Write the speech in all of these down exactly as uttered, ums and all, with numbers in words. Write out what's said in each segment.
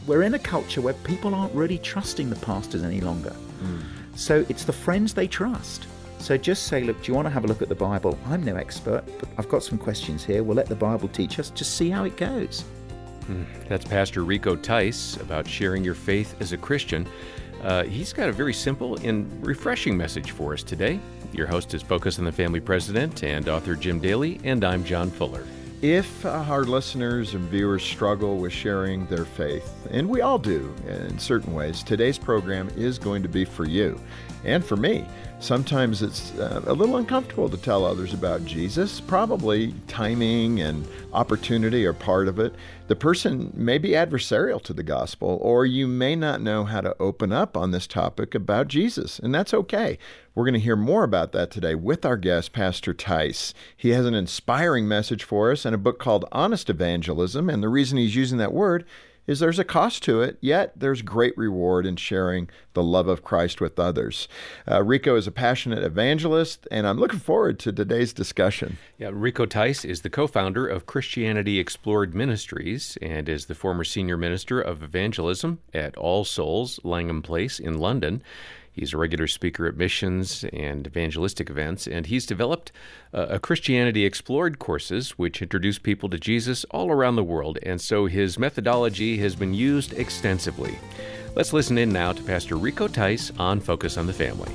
we're in a culture where people aren't really trusting the pastors any longer. Mm. So it's the friends they trust. So just say, look, do you want to have a look at the Bible? I'm no expert, but I've got some questions here. We'll let the Bible teach us. Just see how it goes. Mm. That's Pastor Rico Tice about sharing your faith as a Christian. Uh, he's got a very simple and refreshing message for us today. Your host is Focus on the Family president and author Jim Daly, and I'm John Fuller. If uh, our listeners and viewers struggle with sharing their faith, and we all do in certain ways, today's program is going to be for you and for me. Sometimes it's uh, a little uncomfortable to tell others about Jesus. Probably timing and opportunity are part of it. The person may be adversarial to the gospel, or you may not know how to open up on this topic about Jesus, and that's okay. We're going to hear more about that today with our guest, Pastor Tice. He has an inspiring message for us and a book called Honest Evangelism, and the reason he's using that word is there's a cost to it, yet there's great reward in sharing the love of Christ with others. Uh, Rico is a passionate evangelist, and I'm looking forward to today's discussion. Yeah, Rico Tice is the co-founder of Christianity Explored Ministries and is the former senior minister of evangelism at All Souls, Langham Place in London. He's a regular speaker at missions and evangelistic events, and he's developed uh, a Christianity Explored courses which introduce people to Jesus all around the world, and so his methodology has been used extensively. Let's listen in now to Pastor Rico Tice on Focus on the Family.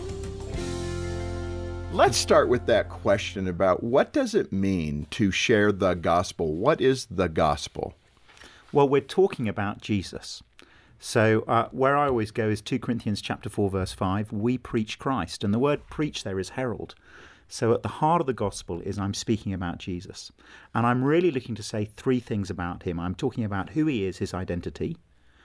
Let's start with that question about what does it mean to share the gospel? What is the gospel? Well, we're talking about Jesus. So uh, where I always go is two Corinthians chapter four, verse five, we preach Christ. And the word preach there is herald. So at the heart of the gospel is I'm speaking about Jesus. And I'm really looking to say three things about him. I'm talking about who he is, his identity,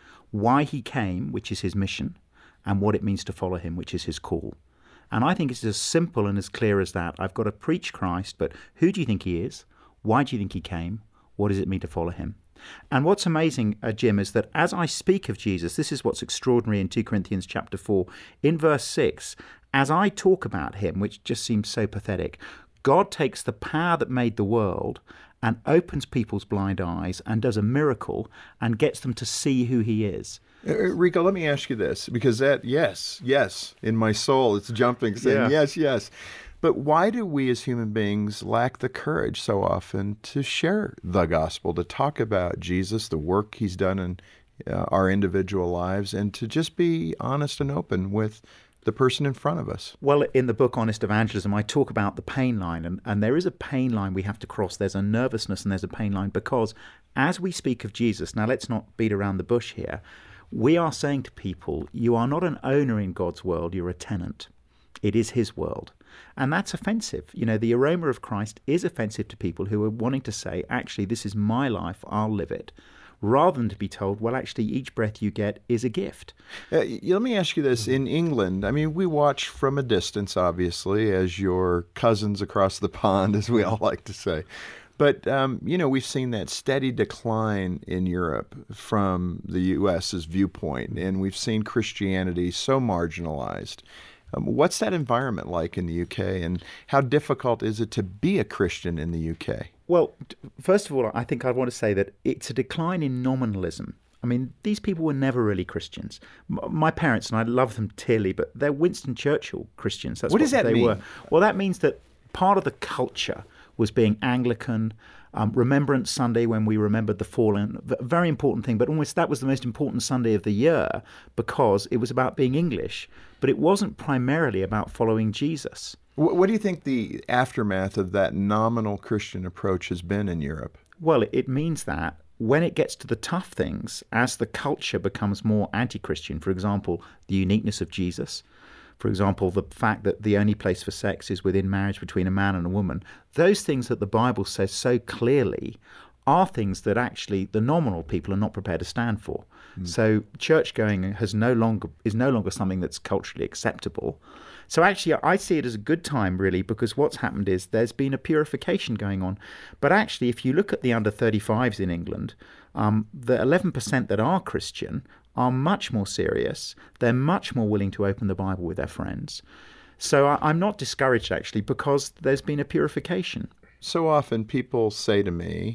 why he came, which is his mission, and what it means to follow him, which is his call. And I think it's as simple and as clear as that. I've got to preach Christ, but who do you think he is? Why do you think he came? What does it mean to follow him? And what's amazing, uh, Jim, is that as I speak of Jesus, this is what's extraordinary in two Corinthians chapter four. In verse six, as I talk about him, which just seems so pathetic, God takes the power that made the world and opens people's blind eyes and does a miracle and gets them to see who he is. Uh, Rico, let me ask you this, because that, yes, yes, in my soul, it's jumping, saying Yeah. yes, yes. But why do we as human beings lack the courage so often to share the gospel, to talk about Jesus, the work he's done in uh, our individual lives, and to just be honest and open with the person in front of us? Well, in the book Honest Evangelism, I talk about the pain line, and, and there is a pain line we have to cross. There's a nervousness and there's a pain line, because as we speak of Jesus, now let's not beat around the bush here, we are saying to people, you are not an owner in God's world, you're a tenant. It is his world. And that's offensive. You know, the aroma of Christ is offensive to people who are wanting to say, actually, this is my life, I'll live it, rather than to be told, well, actually, each breath you get is a gift. Uh, let me ask you this. In England, I mean, we watch from a distance, obviously, as your cousins across the pond, as we all like to say. But, um, you know, we've seen that steady decline in Europe from the U S's viewpoint, and we've seen Christianity so marginalized. Um, what's that environment like in the U K, and how difficult is it to be a Christian in the U K? Well, first of all, I think I want to say that it's a decline in nominalism. I mean, these people were never really Christians. M- my parents, and I love them dearly, but they're Winston Churchill Christians. That's What what, does that they mean? were. Well, that means that part of the culture was being Anglican. Um, Remembrance Sunday, when we remembered the fallen, a very important thing, but almost that was the most important Sunday of the year because it was about being English, but it wasn't primarily about following Jesus. What, what do you think the aftermath of that nominal Christian approach has been in Europe? Well, it means that when it gets to the tough things, as the culture becomes more anti-Christian, for example, the uniqueness of Jesus, for example, the fact that the only place for sex is within marriage between a man and a woman, those things that the Bible says so clearly are things that actually the nominal people are not prepared to stand for. Mm. So church going has no longer is no longer something that's culturally acceptable. So actually I see it as a good time, really, because what's happened is there's been a purification going on. But actually, if you look at the under thirty-fives in England, um, the eleven percent that are Christian are much more serious. They're much more willing to open the Bible with their friends. So I, I'm not discouraged, actually, because there's been a purification. So often people say to me,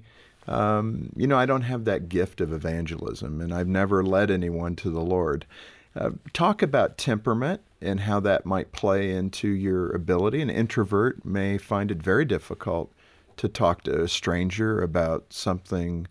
um, you know, I don't have that gift of evangelism, and I've never led anyone to the Lord. Uh, talk about temperament and how that might play into your ability. An introvert may find it very difficult to talk to a stranger about something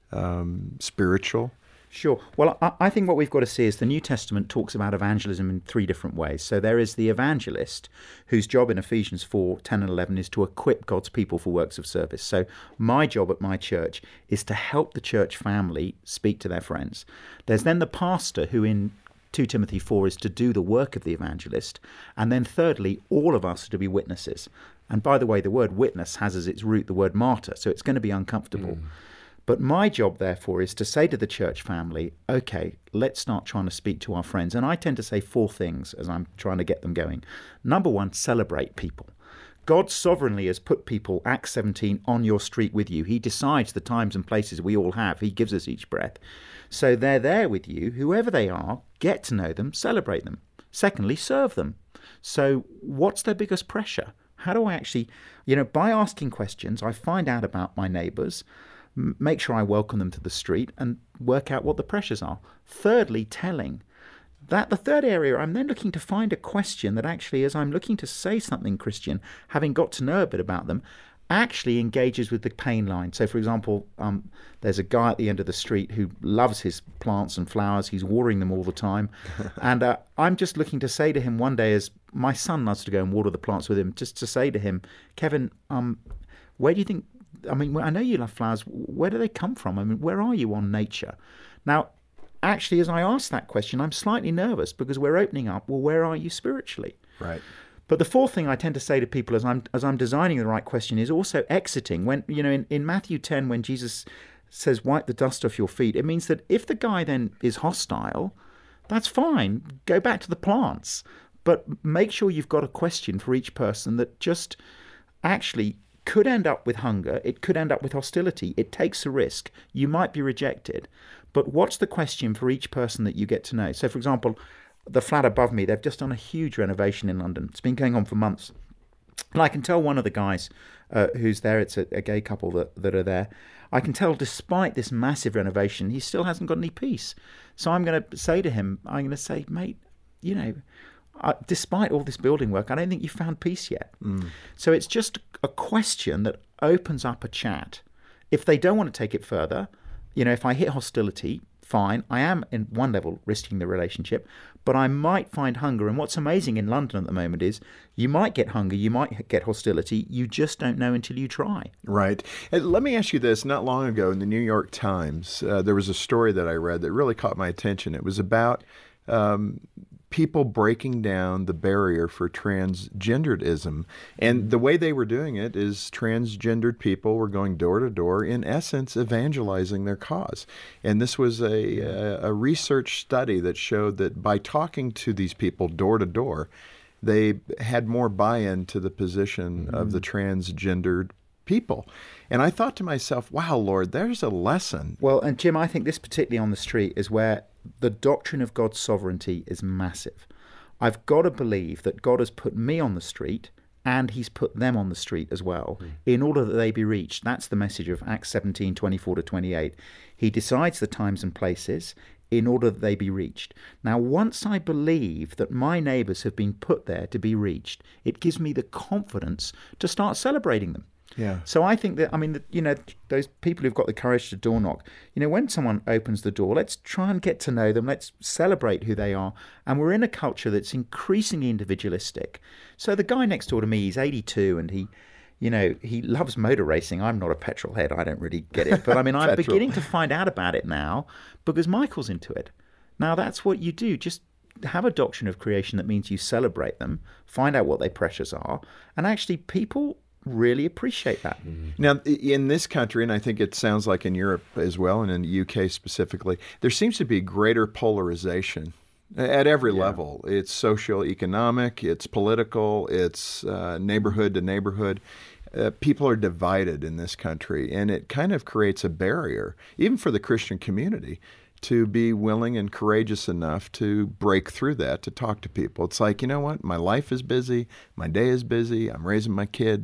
um, spiritual. Sure. Well, I, I think what we've got to see is the New Testament talks about evangelism in three different ways. So there is the evangelist, whose job in Ephesians four, ten and eleven is to equip God's people for works of service. So my job at my church is to help the church family speak to their friends. There's then the pastor, who in two Timothy four is to do the work of the evangelist. And then thirdly, all of us are to be witnesses. And by the way, the word witness has as its root the word martyr, so it's going to be uncomfortable. Mm. But my job, therefore, is to say to the church family, okay, let's start trying to speak to our friends. And I tend to say four things as I'm trying to get them going. Number one, celebrate people. God sovereignly has put people, Acts seventeen, on your street with you. He decides the times and places we all have. He gives us each breath. So they're there with you, whoever they are, get to know them, celebrate them. Secondly, serve them. So what's their biggest pressure? How do I actually, you know, by asking questions, I find out about my neighbours, make sure I welcome them to the street and work out what the pressures are. Thirdly, telling. That the third area, I'm then looking to find a question that actually, as I'm looking to say something Christian, having got to know a bit about them, actually engages with the pain line. So, for example, um, there's a guy at the end of the street who loves his plants and flowers. He's watering them all the time. and uh, I'm just looking to say to him one day, as my son loves to go and water the plants with him, just to say to him, Kevin, um, where do you think, I mean, I know you love flowers. Where do they come from? I mean, where are you on nature? Now, actually, as I ask that question, I'm slightly nervous because we're opening up, well, where are you spiritually? Right. But the fourth thing I tend to say to people as I'm as I'm designing the right question is also exiting. When, you know, in, in Matthew ten, when Jesus says, wipe the dust off your feet, it means that if the guy then is hostile, that's fine. Go back to the plants. But make sure you've got a question for each person that just actually could end up with hunger. It could end up with hostility. It takes a risk. You might be rejected. But what's the question for each person that you get to know? So, for example, the flat above me, they've just done a huge renovation in London. It's been going on for months. And I can tell one of the guys uh, who's there, it's a, a gay couple that, that are there, I can tell despite this massive renovation, he still hasn't got any peace. So I'm going to say to him, I'm going to say, mate, you know, uh, despite all this building work, I don't think you've found peace yet. Mm. So it's just a question that opens up a chat. If they don't want to take it further, you know, if I hit hostility, fine, I am in one level risking the relationship, but I might find hunger. And what's amazing in London at the moment is you might get hunger, you might get hostility, you just don't know until you try. Right. And let me ask you this. Not long ago in the New York Times, uh, there was a story that I read that really caught my attention. It was about um, people breaking down the barrier for transgenderism. And the way they were doing it is transgendered people were going door to door, in essence, evangelizing their cause. And this was a, a, a research study that showed that by talking to these people door to door, they had more buy-in to the position mm-hmm. of the transgendered people. And I thought to myself, wow, Lord, there's a lesson. Well, and Jim, I think this particularly on the street is where the doctrine of God's sovereignty is massive. I've got to believe that God has put me on the street and he's put them on the street as well mm. in order that they be reached. That's the message of Acts seventeen, twenty-four to twenty-eight. He decides the times and places in order that they be reached. Now, once I believe that my neighbours have been put there to be reached, it gives me the confidence to start celebrating them. Yeah. So I think that, I mean, you know, those people who've got the courage to door knock, you know, when someone opens the door, let's try and get to know them. Let's celebrate who they are. And we're in a culture that's increasingly individualistic. So the guy next door to me, he's eighty-two and he, you know, he loves motor racing. I'm not a petrol head. I don't really get it. But I mean, I'm beginning to find out about it now because Michael's into it. Now, that's what you do. Just have a doctrine of creation that means you celebrate them, find out what their pressures are, and actually people really appreciate that. Mm-hmm. Now, in this country, and I think it sounds like in Europe as well, and in the U K specifically, there seems to be greater polarization at every yeah. level. It's social, economic, it's political, it's uh, neighborhood to neighborhood. Uh, people are divided in this country, and it kind of creates a barrier, even for the Christian community, to be willing and courageous enough to break through that, to talk to people. It's like, you know what? My life is busy. My day is busy. I'm raising my kids.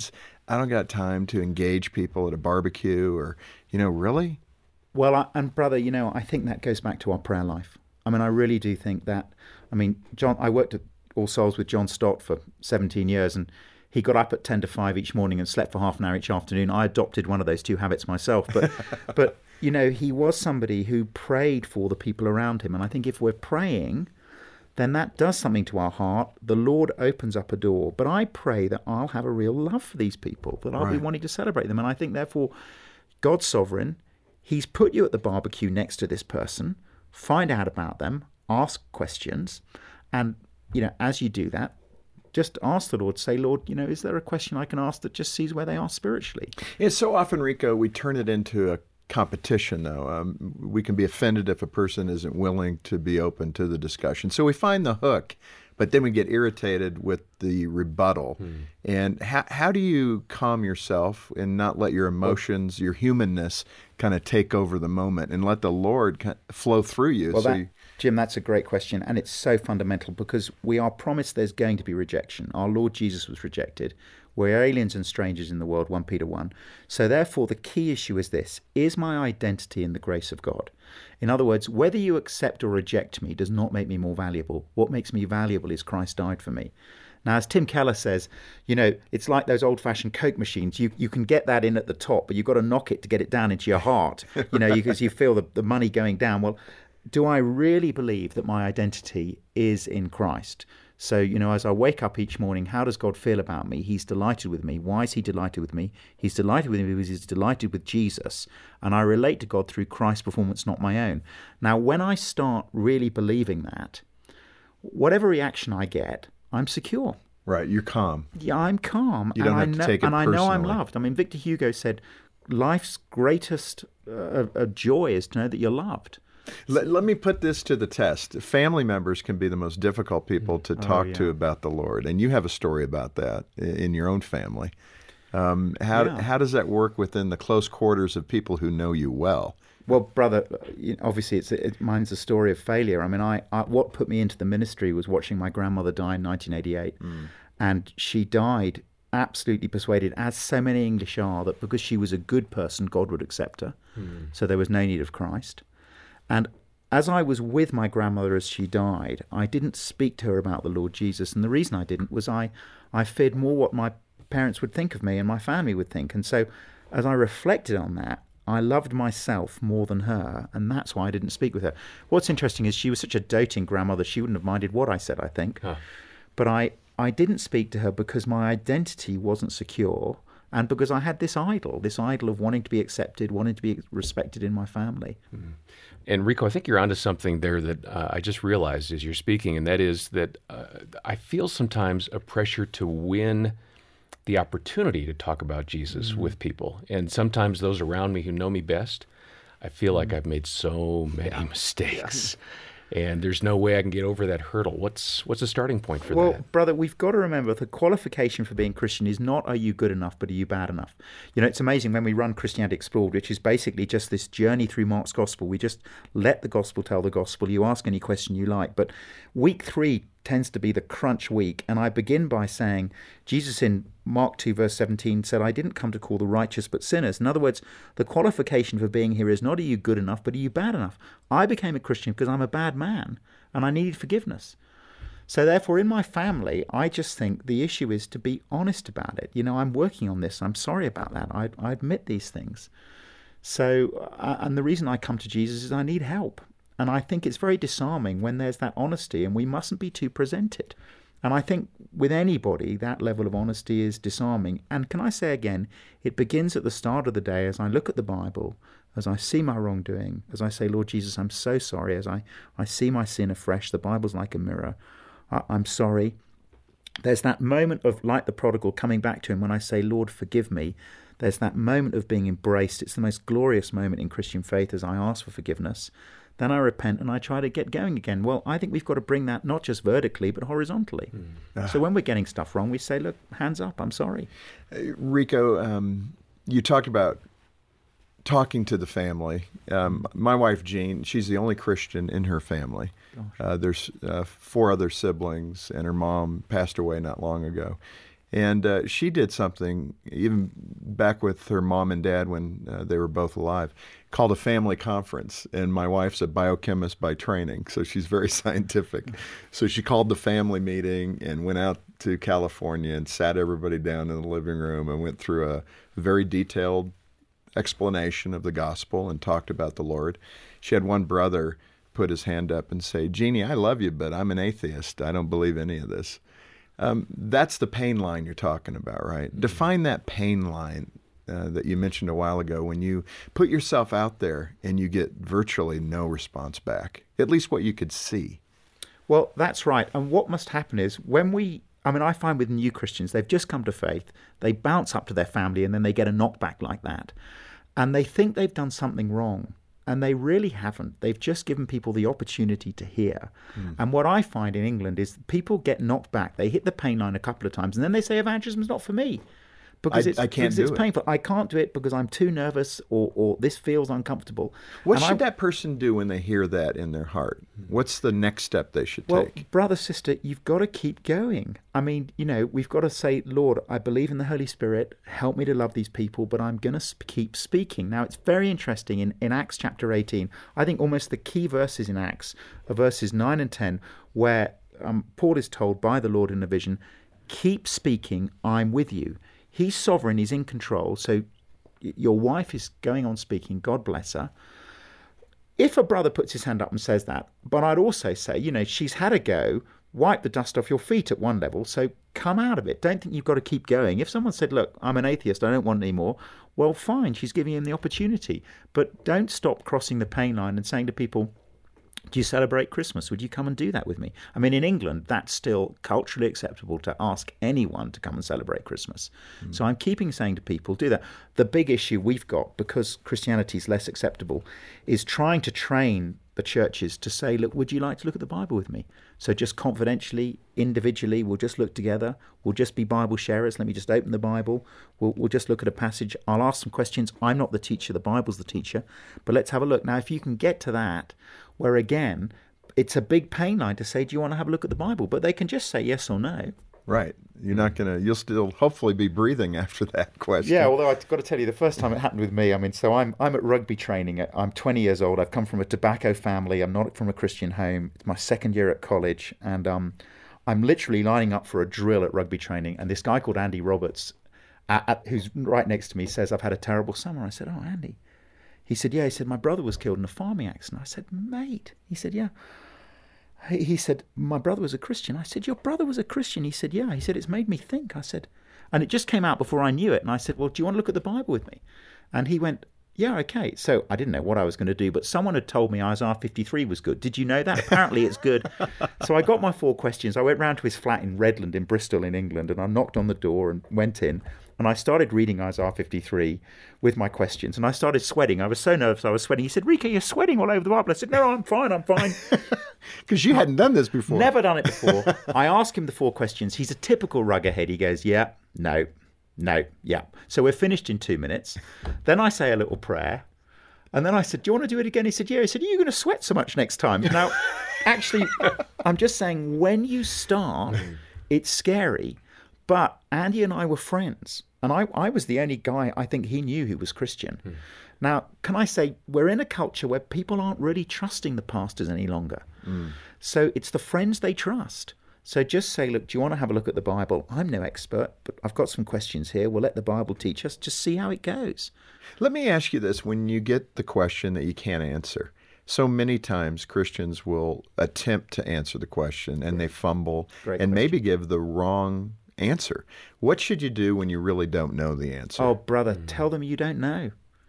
I don't got time to engage people at a barbecue, or, you know, really? Well, I, and brother, you know, I think that goes back to our prayer life. I mean, I really do think that. I mean, John, I worked at All Souls with John Stott for seventeen years, and he got up at ten to five each morning and slept for half an hour each afternoon. I adopted one of those two habits myself. But, but you know, he was somebody who prayed for the people around him. And I think if we're praying, then that does something to our heart. The Lord opens up a door. But I pray that I'll have a real love for these people, that I'll right. be wanting to celebrate them. And I think, therefore, God's sovereign. He's put you at the barbecue next to this person. Find out about them. Ask questions. And, you know, as you do that, just ask the Lord, say, Lord, you know, is there a question I can ask that just sees where they are spiritually? Yeah, so often, Rico, we turn it into a competition, though. Um, we can be offended if a person isn't willing to be open to the discussion. So we find the hook, but then we get irritated with the rebuttal. Hmm. And how, how do you calm yourself and not let your emotions, your humanness, kind of take over the moment and let the Lord kind of flow through you? Well, so that, you... Jim, that's a great question. And it's so fundamental because we are promised there's going to be rejection. Our Lord Jesus was rejected. We're aliens and strangers in the world, First Peter one. So therefore, the key issue is this. Is my identity in the grace of God? In other words, whether you accept or reject me does not make me more valuable. What makes me valuable is Christ died for me. Now, as Tim Keller says, you know, it's like those old-fashioned Coke machines. You you can get that in at the top, but you've got to knock it to get it down into your heart, you know, because you feel the, the money going down. Well, do I really believe that my identity is in Christ? So, you know, as I wake up each morning, how does God feel about me? He's delighted with me. Why is he delighted with me? He's delighted with me because he's delighted with Jesus. And I relate to God through Christ's performance, not my own. Now, when I start really believing that, whatever reaction I get, I'm secure. Right, you're calm. Yeah, I'm calm. You don't and have I to know, take it And I know I'm personally. loved. I mean, Victor Hugo said, life's greatest uh, uh, joy is to know that you're loved. Let, let me put this to the test. Family members can be the most difficult people to talk oh, yeah. to about the Lord. And you have a story about that in your own family. Um, how, Yeah. how does that work within the close quarters of people who know you well? Well, brother, you know, obviously it's it, mine's a story of failure. I mean, I, I what put me into the ministry was watching my grandmother die in nineteen eighty-eight. Mm. And she died absolutely persuaded, as so many English are, that because she was a good person, God would accept her. Mm. So there was no need of Christ. And as I was with my grandmother as she died, I didn't speak to her about the Lord Jesus. And the reason I didn't was I, I feared more what my parents would think of me and my family would think. And so as I reflected on that, I loved myself more than her, and that's why I didn't speak with her. What's interesting is she was such a doting grandmother, she wouldn't have minded what I said, I think. Huh. But I, I didn't speak to her because my identity wasn't secure, and because I had this idol, this idol of wanting to be accepted, wanting to be respected in my family. Mm-hmm. And Rico, I think you're onto something there that uh, I just realized as you're speaking, and that is that uh, I feel sometimes a pressure to win the opportunity to talk about Jesus mm-hmm. with people. And sometimes those around me who know me best, I feel mm-hmm. like I've made so many yeah. mistakes. Yeah. And there's no way I can get over that hurdle. What's what's the starting point for well, that? Well, brother, we've got to remember the qualification for being Christian is not are you good enough, but are you bad enough? You know, it's amazing when we run Christianity Explored, which is basically just this journey through Mark's gospel. We just let the gospel tell the gospel. You ask any question you like. But week three tends to be the crunch week. And I begin by saying, Jesus in Mark two verse seventeen said, I didn't come to call the righteous but sinners. In other words, the qualification for being here is not are you good enough, but are you bad enough? I became a Christian because I'm a bad man and I needed forgiveness. So therefore, in my family, I just think the issue is to be honest about it. You know, I'm working on this. I'm sorry about that. I, I admit these things. So, uh, and the reason I come to Jesus is I need help. And I think it's very disarming when there's that honesty, and we mustn't be too presented. And I think with anybody, that level of honesty is disarming. And can I say again, it begins at the start of the day as I look at the Bible, as I see my wrongdoing, as I say, Lord Jesus, I'm so sorry, as I, I see my sin afresh. The Bible's like a mirror. I, I'm sorry. There's that moment of, like the prodigal, coming back to him when I say, Lord, forgive me. There's that moment of being embraced. It's the most glorious moment in Christian faith as I ask for forgiveness. Then I repent and I try to get going again. Well, I think we've got to bring that not just vertically, but horizontally. Mm. Ah. So when we're getting stuff wrong, we say, look, hands up, I'm sorry. Uh, Rico, um, you talked about talking to the family. Um, my wife, Jean, she's the only Christian in her family. Uh, there's uh, four other siblings, and her mom passed away not long ago. And uh, she did something, even back with her mom and dad when uh, they were both alive, called a family conference. And my wife's a biochemist by training, so she's very scientific. So she called the family meeting and went out to California and sat everybody down in the living room and went through a very detailed explanation of the gospel and talked about the Lord. She had one brother put his hand up and say, "Jeannie, I love you, but I'm an atheist. I don't believe any of this." Um, that's the pain line you're talking about, right? Mm-hmm. Define that pain line uh, that you mentioned a while ago when you put yourself out there and you get virtually no response back, at least what you could see. Well, that's right. And what must happen is when we, I mean, I find with new Christians, they've just come to faith, they bounce up to their family and then they get a knockback like that. And they think they've done something wrong. And they really haven't. They've just given people the opportunity to hear. Mm. And what I find in England is people get knocked back. They hit the pain line a couple of times, and then they say evangelism's not for me. Because I, it's, I can't because do it's it. painful. I can't do it because I'm too nervous or, or this feels uncomfortable. What and should I, that person do when they hear that in their heart? What's the next step they should well, take? brother, sister, you've got to keep going. I mean, you know, we've got to say, Lord, I believe in the Holy Spirit. Help me to love these people, but I'm going to sp- keep speaking. Now, it's very interesting in, in Acts chapter eighteen. I think almost the key verses in Acts are verses nine and ten, where um, Paul is told by the Lord in a vision, keep speaking, I'm with you. He's sovereign, he's in control. So your wife is going on speaking, God bless her. If a brother puts his hand up and says that, but I'd also say, you know, she's had a go, wipe the dust off your feet at one level, so come out of it. Don't think you've got to keep going. If someone said, look, I'm an atheist, I don't want any more, well, fine, she's giving him the opportunity. But don't stop crossing the pain line and saying to people, do you celebrate Christmas? Would you come and do that with me? I mean, in England, that's still culturally acceptable to ask anyone to come and celebrate Christmas. Mm. So I'm keeping saying to people, do that. The big issue we've got, because Christianity is less acceptable, is trying to train the churches to say, look, would you like to look at the Bible with me? So just confidentially, individually, we'll just look together. We'll just be Bible sharers. Let me just open the Bible. We'll, we'll just look at a passage. I'll ask some questions. I'm not the teacher. The Bible's the teacher. But let's have a look. Now, if you can get to that, where again, it's a big pain line to say, do you want to have a look at the Bible? But they can just say yes or no. Right. You're not going to, you'll still hopefully be breathing after that question. Yeah, although I've got to tell you, the first time it happened with me, I mean, so I'm I'm at rugby training. I'm twenty years old. I've come from a tobacco family. I'm not from a Christian home. It's my second year at college. And um, I'm literally lining up for a drill at rugby training. And this guy called Andy Roberts, uh, at, who's right next to me, says, I've had a terrible summer. I said, oh, Andy. He said, yeah. He said, my brother was killed in a farming accident. I said, mate. He said, yeah. He said, my brother was a Christian. I said, your brother was a Christian? He said, yeah. He said, it's made me think. I said, and it just came out before I knew it. And I said, well, do you want to look at the Bible with me? And he went, yeah, okay. So I didn't know what I was going to do, but someone had told me Isaiah fifty-three was good. Did you know that? Apparently it's good. So I got my four questions. I went round to his flat in Redland in Bristol in England, and I knocked on the door and went in. And I started reading Isaiah fifty-three with my questions. And I started sweating. I was so nervous I was sweating. He said, Rika, you're sweating all over the Bible. I said, no, I'm fine, I'm fine. Because you hadn't done this before. Never done it before. I ask him the four questions. He's a typical ruggerhead. He goes, yeah, no, no, yeah. So we're finished in two minutes. Then I say a little prayer. And then I said, do you want to do it again? He said, yeah. He said, are you going to sweat so much next time? Now, actually, I'm just saying, when you start, it's scary. But Andy and I were friends, and I, I was the only guy I think he knew who was Christian. Hmm. Now, can I say, we're in a culture where people aren't really trusting the pastors any longer. Mm. So it's the friends they trust. So just say, look, do you want to have a look at the Bible? I'm no expert, but I've got some questions here. We'll let the Bible teach us. Just see how it goes. Let me ask you this. When you get the question that you can't answer, so many times Christians will attempt to answer the question, and they fumble Great and question. maybe give the wrong answer. What should you do when you really don't know the answer? Oh, brother, mm. tell them you don't know.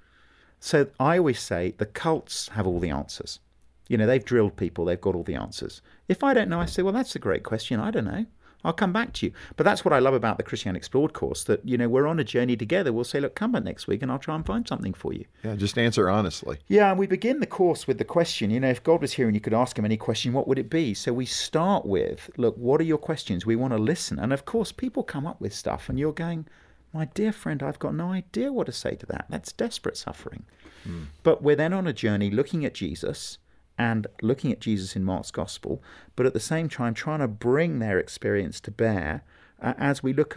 So I always say the cults have all the answers. You know, they've drilled people. They've got all the answers. If I don't know, I say, well, that's a great question. I don't know. I'll come back to you. But that's what I love about the Christianity Explored course, that, you know, we're on a journey together. We'll say, look, come back next week and I'll try and find something for you. Yeah, just answer honestly. Yeah, and we begin the course with the question, you know, if God was here and you could ask him any question, what would it be? So we start with, look, what are your questions? We want to listen. And of course, people come up with stuff and you're going, my dear friend, I've got no idea what to say to that. That's desperate suffering. Mm. But we're then on a journey looking at Jesus and looking at Jesus in Mark's gospel, but at the same time trying to bring their experience to bear uh, as we look at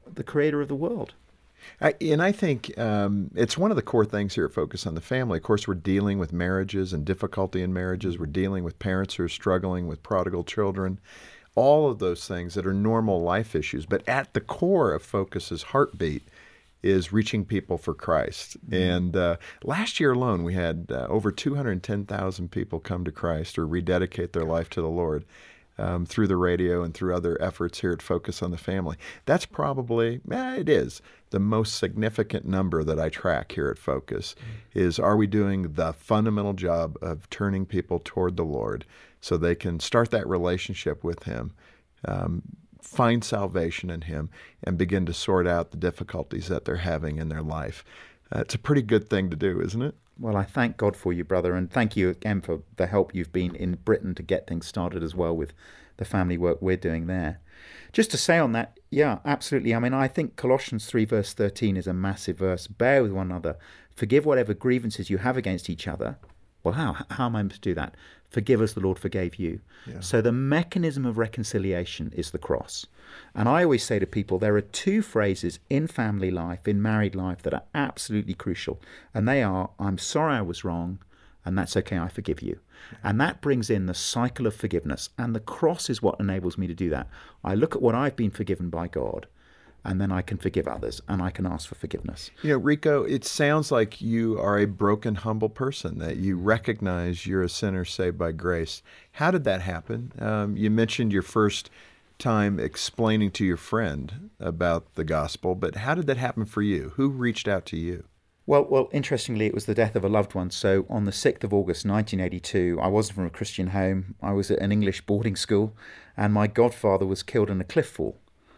the creator of the world. I, and I think um, it's one of the core things here at Focus on the Family. Of course, we're dealing with marriages and difficulty in marriages. We're dealing with parents who are struggling with prodigal children, all of those things that are normal life issues. But at the core of Focus's heartbeat is reaching people for Christ. Mm-hmm. And uh, last year alone, we had uh, over two hundred ten thousand people come to Christ or rededicate their life to the Lord. Um, through the radio and through other efforts here at Focus on the Family. That's probably, eh, it is, the most significant number that I track here at Focus mm-hmm. is, are we doing the fundamental job of turning people toward the Lord so they can start that relationship with Him, um, find salvation in Him, and begin to sort out the difficulties that they're having in their life. Uh, it's a pretty good thing to do, isn't it? Well, I thank God for you, brother, and thank you again for the help you've been in Britain to get things started as well with the family work we're doing there. Just to say on that, yeah, absolutely. I mean, I think Colossians three verse thirteen is a massive verse. Bear with one another. Forgive whatever grievances you have against each other. Well, how? How am I to do that? Forgive as the Lord forgave you. Yeah. So the mechanism of reconciliation is the cross. And I always say to people, there are two phrases in family life, in married life, that are absolutely crucial. And they are, I'm sorry I was wrong, and that's okay, I forgive you. Yeah. And that brings in the cycle of forgiveness. And the cross is what enables me to do that. I look at what I've been forgiven by God, and then I can forgive others, and I can ask for forgiveness. You know, Rico, it sounds like you are a broken, humble person, that you recognize you're a sinner saved by grace. How did that happen? Um, you mentioned your first time explaining to your friend about the gospel, but how did that happen for you? Who reached out to you? Well, well, interestingly, it was the death of a loved one. So on the sixth of August, nineteen eighty-two, I wasn't from a Christian home. I was at an English boarding school, and my godfather was killed in a cliff fall.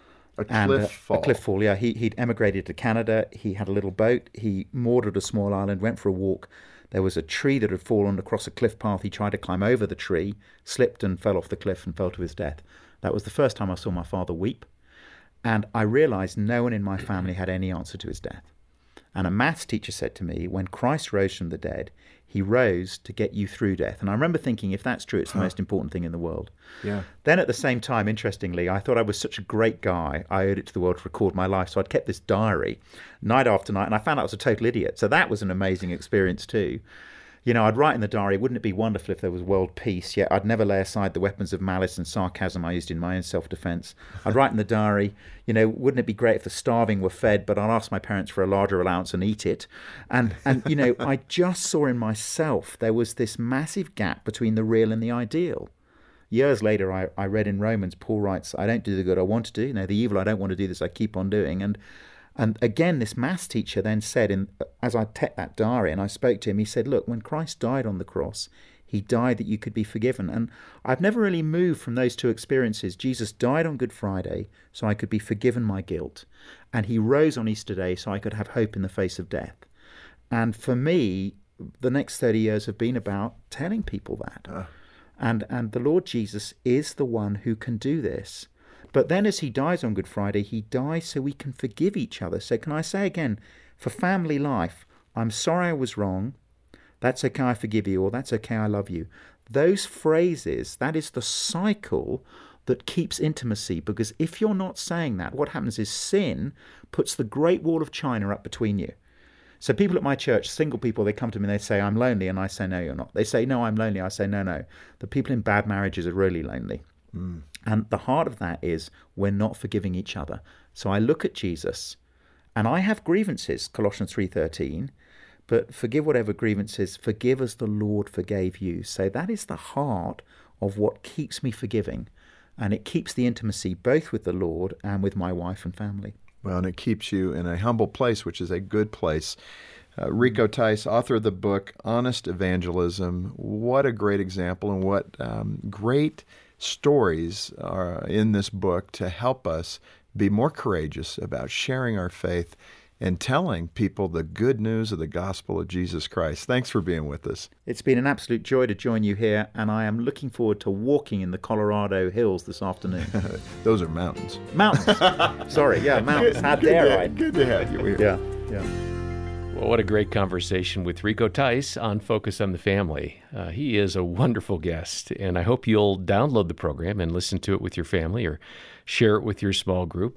A and, cliff uh, fall. A cliff fall, yeah. He, he'd emigrated to Canada. He had a little boat. He moored at a small island, went for a walk. There was a tree that had fallen across a cliff path. He tried to climb over the tree, slipped and fell off the cliff and fell to his death. That was the first time I saw my father weep. And I realized no one in my family had any answer to his death. And a maths teacher said to me, when Christ rose from the dead, he rose to get you through death. And I remember thinking, if that's true, it's the huh. most important thing in the world. Yeah. Then at the same time, interestingly, I thought I was such a great guy, I owed it to the world to record my life. So I'd kept this diary night after night, and I found out I was a total idiot. So that was an amazing experience too. You know, I'd write in the diary, wouldn't it be wonderful if there was world peace? Yet I'd never lay aside the weapons of malice and sarcasm I used in my own self-defense. I'd write in the diary, you know, wouldn't it be great if the starving were fed, but I'd ask my parents for a larger allowance and eat it. And, and you know, I just saw in myself there was this massive gap between the real and the ideal. Years later, I, I read in Romans, Paul writes, I don't do the good I want to do. You know, the evil I don't want to do, this I keep on doing. And And again, this maths teacher then said, in, as I took that diary and I spoke to him, he said, look, when Christ died on the cross, he died that you could be forgiven. And I've never really moved from those two experiences. Jesus died on Good Friday so I could be forgiven my guilt. And he rose on Easter Day so I could have hope in the face of death. And for me, the next thirty years have been about telling people that. Uh. And, and the Lord Jesus is the one who can do this. But then as he dies on Good Friday, he dies so we can forgive each other. So can I say again, for family life, I'm sorry I was wrong. That's okay, I forgive you. Or that's okay, I love you. Those phrases, that is the cycle that keeps intimacy. Because if you're not saying that, what happens is sin puts the Great Wall of China up between you. So people at my church, single people, they come to me and they say, I'm lonely. And I say, no, you're not. They say, no, I'm lonely. I say, no, no. The people in bad marriages are really lonely. Mm. And the heart of that is we're not forgiving each other. So I look at Jesus, and I have grievances, Colossians three thirteen, but forgive whatever grievances, forgive as the Lord forgave you. So that is the heart of what keeps me forgiving, and it keeps the intimacy both with the Lord and with my wife and family. Well, and it keeps you in a humble place, which is a good place. Uh, Rico Tice, author of the book, Honest Evangelism. What a great example, and what um, great stories are in this book to help us be more courageous about sharing our faith and telling people the good news of the gospel of Jesus Christ. Thanks for being with us. It's been an absolute joy to join you here, and I am looking forward to walking in the Colorado hills this afternoon. Those are mountains. Mountains. Sorry, yeah, mountains. How dare I? Good to have you here. Yeah, yeah. Well, what a great conversation with Rico Tice on Focus on the Family. Uh, he is a wonderful guest, and I hope you'll download the program and listen to it with your family or share it with your small group.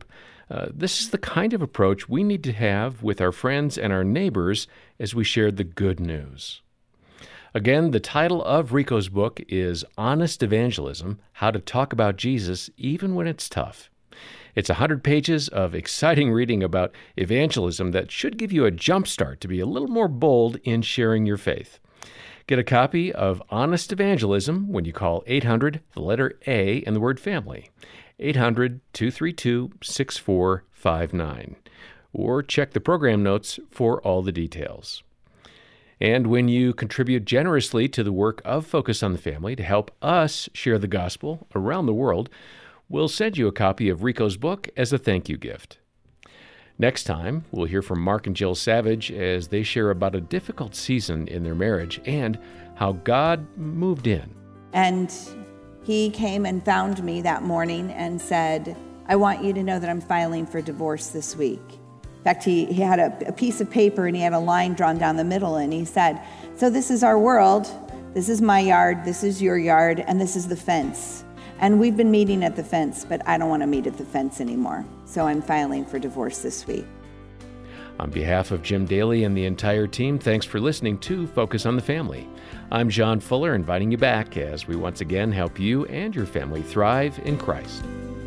Uh, this is the kind of approach we need to have with our friends and our neighbors as we share the good news. Again, the title of Rico's book is Honest Evangelism, How to Talk About Jesus Even When It's Tough. It's one hundred pages of exciting reading about evangelism that should give you a jump start to be a little more bold in sharing your faith. Get a copy of Honest Evangelism when you call eight hundred, the letter A, and the word family, eight hundred, two three two, six four five nine, or check the program notes for all the details. And when you contribute generously to the work of Focus on the Family to help us share the gospel around the world, we'll send you a copy of Rico's book as a thank you gift. Next time, we'll hear from Mark and Jill Savage as they share about a difficult season in their marriage and how God moved in. And he came and found me that morning and said, I want you to know that I'm filing for divorce this week. In fact, he, he had a, a piece of paper and he had a line drawn down the middle and he said, so this is our world, this is my yard, this is your yard, and this is the fence. And we've been meeting at the fence, but I don't want to meet at the fence anymore. So I'm filing for divorce this week. On behalf of Jim Daly and the entire team, thanks for listening to Focus on the Family. I'm John Fuller, inviting you back as we once again help you and your family thrive in Christ.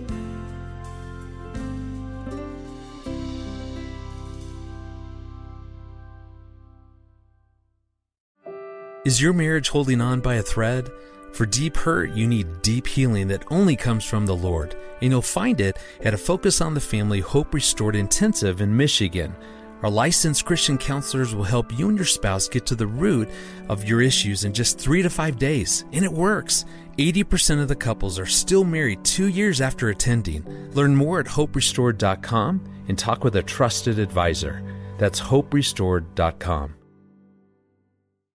Is your marriage holding on by a thread? For deep hurt, you need deep healing that only comes from the Lord. And you'll find it at a Focus on the Family Hope Restored Intensive in Michigan. Our licensed Christian counselors will help you and your spouse get to the root of your issues in just three to five days. And it works. eighty percent of the couples are still married two years after attending. Learn more at hope restored dot com and talk with a trusted advisor. That's hope restored dot com.